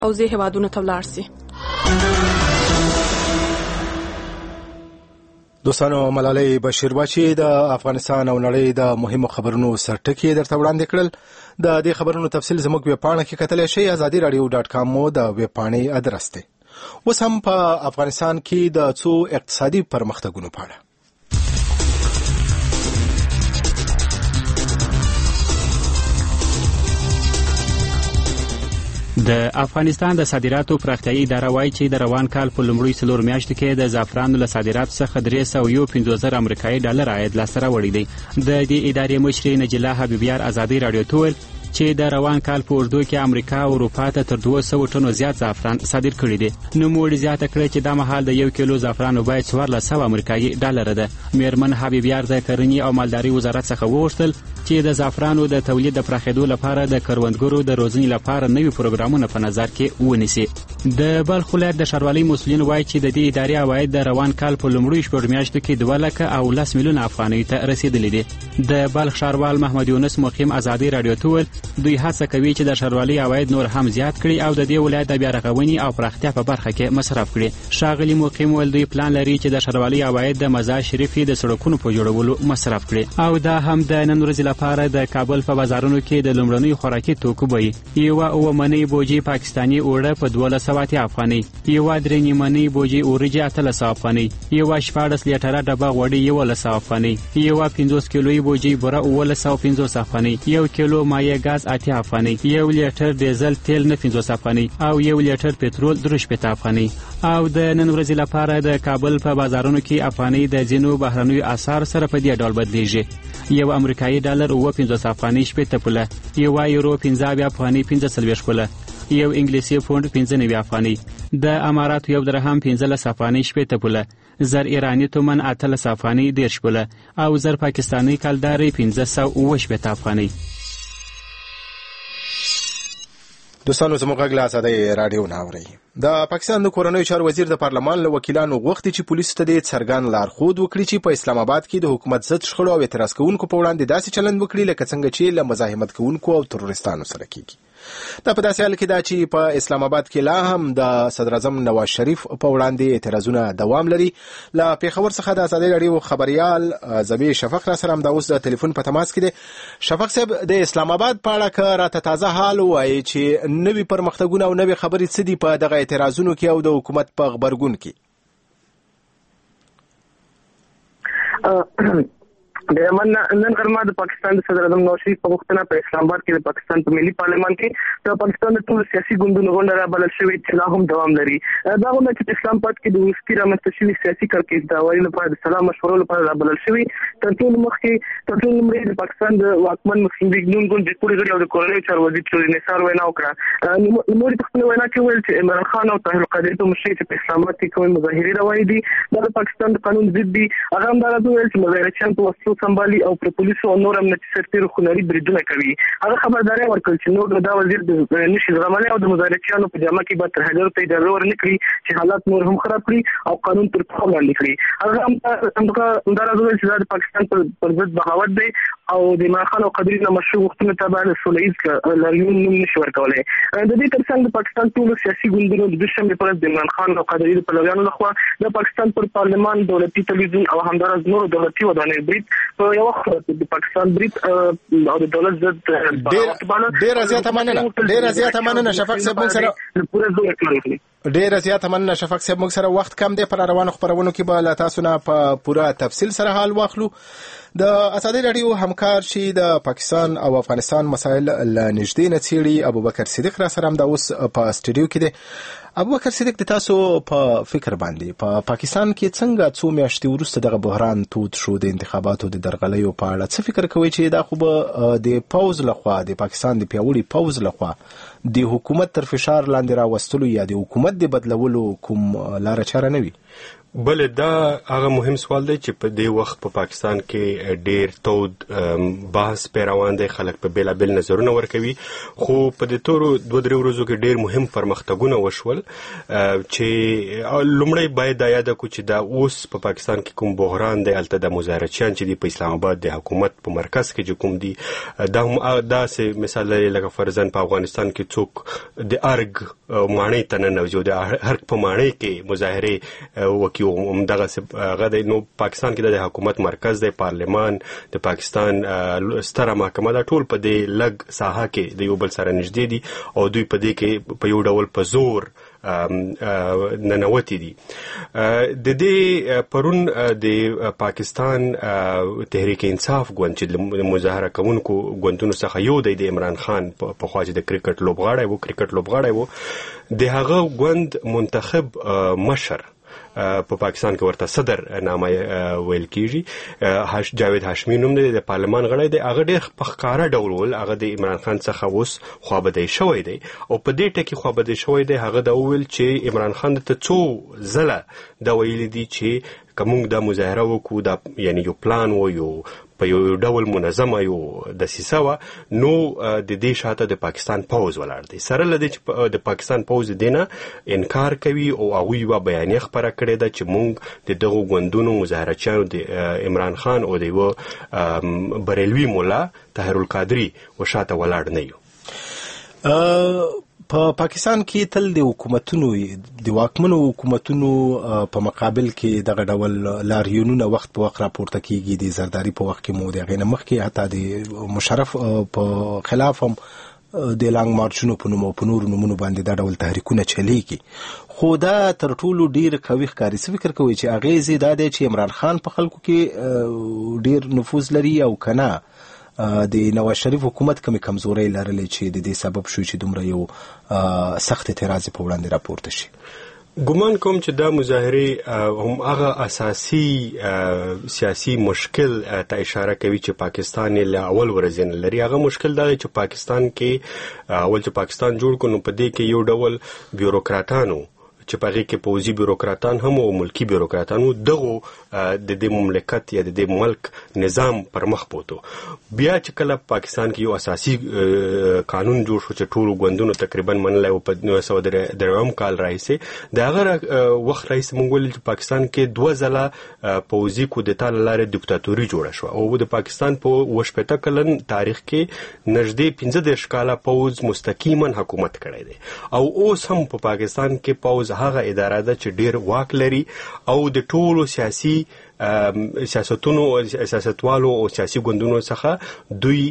پوځي هیوادونو ته ولاړ شي. دوستانو، ملالۍ بشیربچي د افغانستان او نړۍ د مهمو خبرونو سرټکي درته وړاندې کړل. د دې خبرونو تفصیل زموږ ویبپاڼه کې کتلی شئ. azadiradio.com مو د ویبپاڼې ادرس دی. اوس هم په افغانستان کې د څو اقتصادي پرمختګونو په اړه. د افغانستان د صادراتو پراختیایي اداره وایي چې د روان کال په لومړیو 4 میاشتو کې د زعفرانو له صادراتو څخه 351 امریکایي ډالر عاید لاسته راوړی دی. د دې ادارې مشرې نجله حبیبیار ازادي رادیو ته وویل چې د روان کال په اوږدو کې امریکا او اروپا ته تر 200 ټنو زیات زعفران صادر کړي دي. نوموړي زیاته کړې چې دا مهال د 1 کیلو زعفرانو بیه 1400 امریکایي ډالر ده. میرمن حبیبیار د کرنې او مالدارۍ وزارت څخه وغوښتل چې د زعفرانو د تولید د پراخېدو لپاره د کروندګرو د روزنې لپاره نوي پروګرامونه په نظر کې ونیسي. د بلخ ولایت د ښاروالۍ مسؤلین وایي چې د دې ادارې عواید د روان کال په لومړیو 4 میاشتو کې 2.10 میلیونه افغانیو ته رسیدلي دي. د بلخ ښاروال محمد یونس مقیم ازادي رادیو ته وویل دوی هڅه کوي چې د ښاروالۍ عواید نور هم زیات کړي او د دې ولایت د بیا رغونې او پراختیا په برخه کې مصرف کړي. ښاغلي مقیم وویل دوی پلان لري چې د ښاروالۍ عواید د مزار شریف د سړکونو په جوړولو مصرف کړي او دا هم د نن ورځې لپاره د کابل په بازارونو کې د لومړنیو خوراکي توکو بیې یوه 9 منۍ بوجي پاکستاني اوړه په 1200 افغانۍ، یوه 3 منۍ بوجي اورجې 800 افغانۍ، یوه 14 لیټره ډبه غوړي 1100 افغانۍ، یوه 50 کیلویي بوجي بوره 1150 افغانۍ، 1 کیلو مایع ګاز 8 افغانۍ، 1 لیټر ډیزل تیل 50 افغانۍ او 1 لیټر پټرول 3 افغانۍ. او د نن ورځې لپاره د کابل په بازارونو کې افغانۍ د ځینو بهرنیو اسعارو سره په دې ډول بدلیږي: یو امریکایي ډالر 50 افغانۍ 80 پوله، یو یورو 15 افغانۍ 45 پوله، یو انګلیسي پوند 95 افغانۍ، د اماراتو یو درهم 15 افغانۍ 80 پوله، زر ایرانی تومن 18 افغانۍ 10 پوله او زر پاکستانی کلداري 580 افغانۍ. دوستانو، زموږ غږ له ازادۍ رادیو نه اورئ. د پاکستان د کورنیو چارو وزیر د پارلمان له وکیلانو غوښتي چې پولیسو ته د څرګند لارښود وکړي چې په اسلام آباد کې د حکومت ضد شخړو او اعتراض کوونکو په وړاندې داسې چلند وکړي لکه څنګه چې له مزاحمت کوونکو او تروریستانو سره کیږي. دا په داسې حال کې ده چې په اسلام آباد کې لا هم د صدر اعظم نواز شریف په وړاندې اعتراضونه دوام لري. له پیښور څخه د ازادۍ رادیو خبريال زبی شفق را سره هم د اوس د ټلیفون په تماس کې دی. شفق صاحب، د اسلام آباد په اړه که راته تازه حال وایي چې نوي پرمختګونه او نوي خبرې څه دي په دغه اعتراضونو کې او د حکومت په غبرګون کې؟ د نن غرمه د پاکستان د صدر اعظم نواز شریف په غوښتنه په اسلام آباد کې د پاکستان په ملي پارلمان کې د پاکستان د ټولو سیاسي ګوندونو غونډه رابلل شوې چې لا هم دوام لري. دا غونډه چې په اسلام آباد کې د وروستي رامنځته شوي سیاسي کړکېچ د هواري لپاره د سلا مشورو لپاره رابلل شوې. تر ټولو لومړی د پاکستان د واکمن مسلم لیګ نون ګوند جمهوري غړي او د کورنیو چارو وزیر چودري نثار وینا وکړه. نوموړي په خپله وینا کې ویل چې عمران خان او طاهر القادري په مشرۍ چې په اسلام آباد کې کومې مظاهرې روانې دي دا د پاکستان د قانون ضد دي. هغه همداراز وویل چې مظاهرچیان په وسلو سمبالي او پولیسو او نور امنیتي سرتیرو خونري بریدونه کوي. هغه خبرداري ورکړل چې نور دا وزیر د نشي زغملای او د مظاهرچیانو په جامه کې به تر هغه ته اجازه ورنکړي چې حالات نور هم خراب کړي او قانون تر پښو لاندې کړي. هغه همداراز وویل چې دا د پاکستان پر ضد بغاوت دی او د عمران خان او قادري نه مشروع غوښتنو ته باندې سولهییز لاریون نوم نشي ورکولی. د دې ترڅنګ د پاکستان ټولو سیاسي ګوندونو د دوشنبې پر ورځ د عمران خان او قادري د پلویانو لخوا د پاکستان پر پارلمان، دولتي تلویزیون او همداراز نورو دولتي ودانیو برید په یو وخت د پاکستان برید او د دولت ضد ډېره زیاته مننه شفق صاحب. موږ سره ډېره زیاته مننه شفق صاحب. موږ سره وخت کم دی، پر روانو خبرونو کې به له تاسو نه په پوره تفصیل سره حال واخلو. د ازادۍ رادیو همکار چې د پاکستان او افغانستان مسایل له نږدې نه څېړي ابوبکر صدیق را سره هم د اوس په سټوډیو کې دی. ابوبکر صدیق، د تاسو په فکر باندې په پاکستان کې څنګه څو میاشتې وروسته دغه بحران تود شو د انتخاباتو د درغلیو په اړه څه فکر کوئ چې دا خو به د پوځ لخوا، د پاکستان د پیاوړي پوځ لخوا د حکومت تر فشار لاندې راوستلو یا د حکومت د بدلولو کوم لاره چاره نه وي؟ بل دا هغه مهم سوال دی چې په دې وخت په پاکستان کې ډېر تود بحث پیروان دی، خلک په بیلابیل نظرونه ورکوي، خو په دې تورو 2-3 ورځو کې ډېر مهم پرمختګونه وشول چې لومړی باید دا یاد کړو چې دا اوس په پاکستان کې کوم بحران دی، هلته د مظاهرچیان چې دی په اسلام آباد د حکومت په مرکز کې چې کوم دي، دا هم داسې مثال لري لکه فرضاً په افغانستان کې څوک د ارګ ماڼۍ ته ننوځي او د ارګ په ماڼۍ کې مظاهرې وکړي، همدغه هغه د نو پاکستان کې د حکومت مرکز دی، پارلمان د پاکستان ستره محکمه دا ټول په دې لږ ساحه کې د یو بل سره نږدې دي او دوی په دې کې په یو ډول په زور ننوتی دي. د دې پرون د پاکستان تحریک انصاف ګوند چې مظاهره کوونکو ګوندونو څخه یو دی د عمران خان په خوا چې د کرکټ لوبغاړی و د هغه ګوند منتخب مشر په پاکستان کې ورته صدر نامه ویل کیږي، جاوید هاشمی نوم دی، د پارلمان غړی دی، هغه ډېر په ښکاره ډول هغه د عمران خان څخه اوس خوابدی شوی دی او په دې ټکي خوابدی شوی دی. هغه دا وویل چې عمران خان ته څو ځله دا ویلي دي چې که موږ دا مظاهره وکړو، دا یعنی یو پلان و، یو په یو ډول منظمه یو دسیسه وه، نو د دې شاته د پاکستان پوځ ولاړ دی. سره له دې چې د پاکستان پوځ د دې نه انکار کوي او هغوی یوه بیانیه خپره کړې ده چې موږ د دغو ګوندونو مظاهرچیانو د عمران خان او د یوه بریلوي مولا طاهر القادري وشاته ولاړ نه یو. په پاکستان کې تل د حکومتونو د واکمنو حکومتونو په مقابل کې دغه ډول لاریونونه وخت په وخت راپورته کیږي. د زرداری په وخت کې مو د غینه مخ کې حتی د مشرف په خلاف هم د لانګ مارچونو په نوم او په نورو نومونو باندې دا ډول تحریکونه چلیږي، خو دا تر ټولو ډیر قوي ښکاري. څه فکر کوئ چې اغیزې دا دی چې عمران خان په خلکو کې ډیر نفوذ لري او کنه د نواز شریف حکومت کمزوري لرلې چې د دې سبب شو چې دومره یو سخت اعتراض په وړاندې راپورته شي؟ ګمان کوم چې دا مظاهرې هم هغه اساسي سیاسي مشکل ته اشاره کوي چې پاکستان له اول ورځې نه لري. هغه مشکل دا دی چې پاکستان کې اول چې پاکستان جوړ کړو په دې کې یو ډول بیوروکراتانو چې په هغې کې پوځي بیوروکراتان هم او ملکي بیوروکراتان دغو د دې مملکت یا د دې ملک نظام پر مخ بوتو. بیا چې کله پاکستان کې یو اساسي قانون جوړ شو چې ټولو ګوندونو تقریبا منلی و په 1993 کال راهیسې، د هغه وخت راهیسې موږ ویل چې پاکستان کې 2 ځله پوځي کودتا له لارې دیکتاتوري جوړه شوه او د پاکستان په 28 کلن تاریخ کې نږدې 15 کاله پوځ مستقیما حکومت کړی دی او اوس هم په پاکستان کې پوځ هغه اداره ده چې ډیر واک لري او د ټولو سیاسي سیاستونو سیاستوالو او سیاسي ګوندونو څخه دوی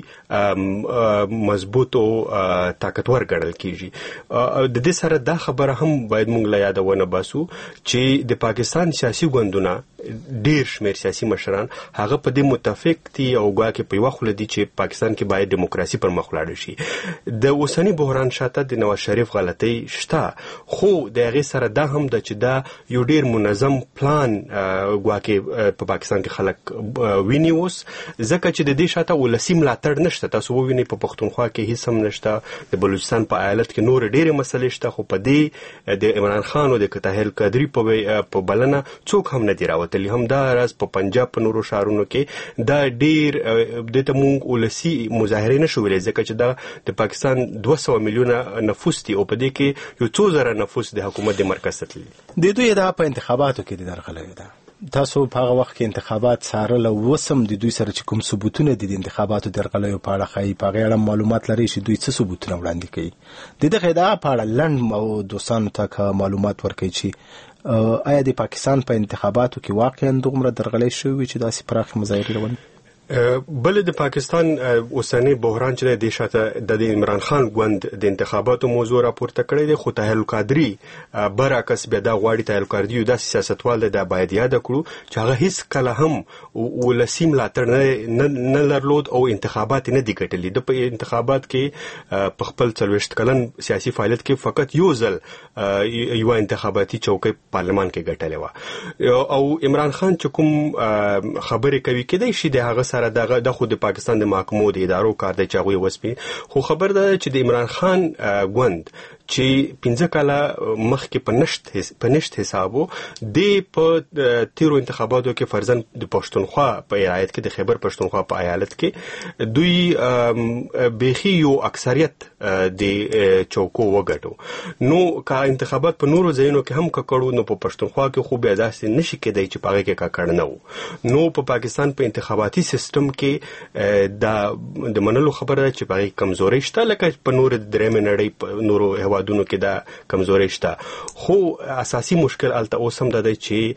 مضبوط او طاقتور ګڼل کیږي. د دې سره دا خبره هم باید موږ له یاده ونه باسو چې د پاکستان سیاسي ګوندونه ډیر شمیر سیاسي مشران هغه په دې متفق دي او ګواکې په یوه خوله دي چې پاکستان کې باید دیموکراسي پر مخ لاړ شي. د اوسني بحران شاته د نواز شریف غلطۍ شته، خو د هغې سره دا هم ده چې دا یو ډیر منظم پلان ګواکې په پاکستان کې خلک ویني اوس، ځکه چې د دې شاته ولسي ملاتړ نشته. تاسو ووینئ په پښتونخوا کې هیڅ هم نشته، د بلوچستان په ایالت کې نور ډېرې مسلې شته، خو په دې د عمران خان او د طاهر القادري په بلنه څوک هم نه دي راوتلي. همدا راز په پنجاب په نورو ښارونو کې دا ډېر دې ته موږ ولسي مظاهرې نشو ویلی، ځکه چې دا د پاکستان 200 میلیونه نفوس دي او په دې کې یو څو زره نفوس د حکومت د مرکز ته تللي. د دوی دا په انتخاباتو کې د درغلۍ ده. تاسو په هغه وخت کې انتخابات څارل او وسم د دوی سره چې کوم ثبوتونه دي د انتخاباتو درغلیو په اړه ښایي په هغې اړه معلومات لري چې دوی څه ثبوتونه وړاندې کوي؟ د دغې ادعا په اړه لنډ او دوستانو ته که معلومات ورکوي چې آیا د پاکستان په انتخاباتو کې واقعا دومره درغلۍ شوي وي چې داسې پراخې مظاهرې روانې؟ بل د پاکستان اوسنی بحران چې د شاته د عمران خان ګوند د انتخاباتو موضوع راپورته کړی دی، خو طاهر القادري برعکس بیا دا غواړي طاهر القادري یو داسې سیاستوال دی دا باید یاد کړو چې هغه هیڅ کله هم ولسي ملاتړ نه لرلود او انتخابات نه دي ګټلي. د په انتخابات کې په خپل 40 کلن سیاسي فعالیت کې فقط یو ځل یو انتخاباتي چوکۍ پارلمان کې ګټلې وه او عمران خان چې کوم خبرې کوي کېدای شي د هغه د خو د پاکستان د محکمو د ادارو کار دی چې هغوی وسپي، خو خبر ده چې د عمران خان ګوند چې 15 کاله مخکې په نشت حسابو د په تیرو انتخاباتو کې فرضاً د پښتونخوا په ایالت کې د خیبر پښتونخوا په ایالت کې دوی بيخي یو اکثریت د چوکو وګټو نو کا انتخابات په نورو ځایونو کې هم کړو نو په پښتونخوا کې خو بیا داسې نشي کېدای چې پاره کې کړه نه نو په پاکستان په انتخاباتي سیستم کې د منلو خبره چې پاره کمزوري شته لکه په نور درېمه نړۍ په نورو هوادونو کې دا کمزوري شته خو اساسي مشکل الته اوسم د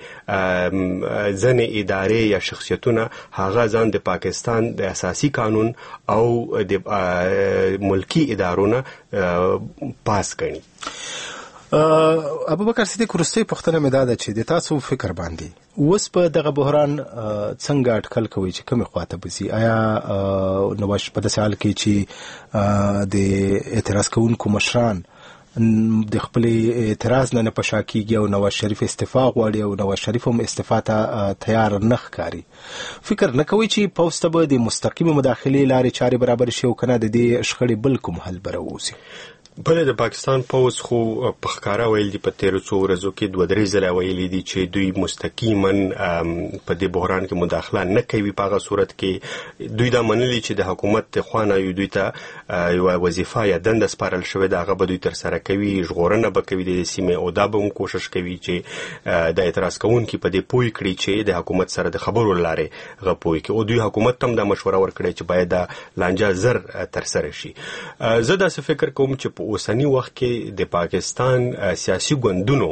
چې ځنې ادارې یا شخصیتونه هغه ځان د پاکستان د اساسي قانون او د ملکی ادارونه پاس کړي ابوبکر صدیق وروستۍ پوښتنه مې دا ده چې د تاسو فکر باندې اوس په دغه بحران څنګه اټکل کوي چې کومه خواته بزي آیا نواز په داسې حال کې چې د اعتراض کوونکو مشران د خپل اعتراض نه په شاکیږي او نواز شریف استعفا غواړي او نواز شریف هم استعفا ته تیار نه ښکاري فکر نه کوي چې پوسټ به د مستقیم مداخله لارې چارې برابر شي او کنه د دې شخړې بل کوم حل براوسی بل د پاکستان پوز خو په ښکارا ویل دي په تیر څو ورځو کې 2-3 ځله ویل دي چې دوی مستقیما په دې بحران کې مداخله نه کوي په هغه صورت کې دوی دا منلي چې د حکومت خوانه یو دوی ته یو وظیفه یا دنده سپارل شوې ده هغه به دوی تر سره کوي ژغورنه به کوي د سیمې او دا به هم کوشش کوي چې د اعتراض کوونکو په دې پوي کړي چې د حکومت سره د خبرو لارې غپوي کې او دوی حکومت هم دا مشوره ورکړي چې باید د لانجه زر تر سره شي زه دا څه فکر کوم چې اوسنی وخت کې د پاکستان سیاسي ګوندونو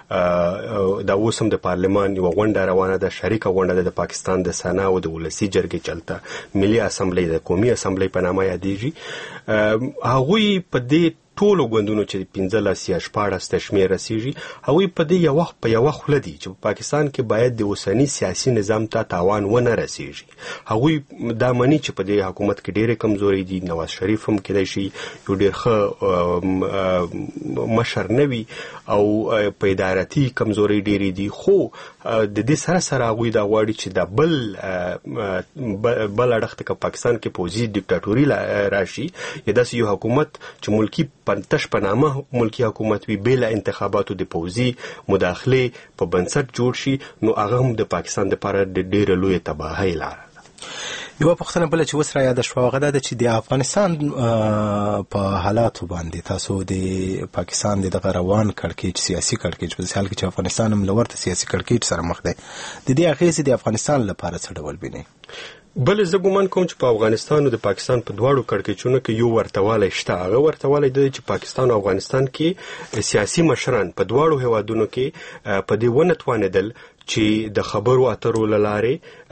د اوسم د پارلمان یو غونډه روانه ده شریکه غونډه د پاکستان د سنا او د ولسی جرګې چلته ملي اسمبلی د قومي اسمبلی په نامه یادېږي هغوی په دې ټولو ګوندونو چې 15 یا 14 تشمیه رسیږي هغوی په دې یو خله دي چې په پاکستان کې باید د اوسنی سیاسي نظام ته تاوان ونه رسیږي هغوی دا مانی چې په دې حکومت کې ډېرې کمزوري دي نواز شریف هم کېدای شي یو ډېر ښه مشر نوي او په اداراتي کمزوري ډېرې دي خو د دې سره هغوی دا غواړي چې د بل اړخ ته پاکستان کې پوزي ډیکټاتوري راشي یا داسې یو حکومت چې ملکی پنتش په نامه ملکی حکومت وی بل انتخاباتو د پوزي مداخله په بنسټ جوړ شي نو هغه هم د پاکستان لپاره د ډېر لوی تباہي لاره یو پوښتنه بل چې وسره یاد شو هغه ده چې د افغانستان په حالاتو باندې تاسو د پاکستان د روان کړکېچ سیاسي کړکېچ په حال کې چې افغانستان هم لورته سیاسي کړکېچ سره مخ دی د دې اغیزې د افغانستان لپاره څه ډول بیني بل زه ګومان کوم چې په افغانستان او د پاکستان په دواړو کړکېچونو کې یو ورتهوالی شته هغه ورتهوالی دی چې پاکستان او افغانستان کې سیاسي مشران په دواړو هیوادونو کې په دې ونه توانېدل چې د خبرو اترو لاره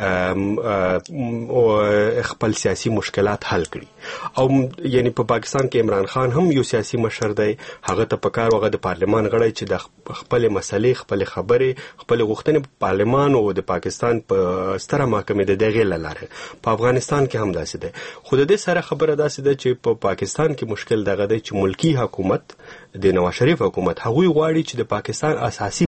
خپل سیاسي مشکلات حل کړي او یعنی په پاکستان کې عمران خان هم یو سیاسي مشر دی هغه ته پکار وغه د پارلمان غړی چې د خپل مسلې خپل خبرې خپل غوښتنې په پارلمان او د پاکستان په ستره محکمې د دغه لاره په افغانستان کې هم داسې دی خو د دې سره خبره داسې ده چې په پاکستان کې مشکل دغه دی چې ملکی حکومت د نواز شریف حکومت هغوی غواړي چې د پاکستان اساسي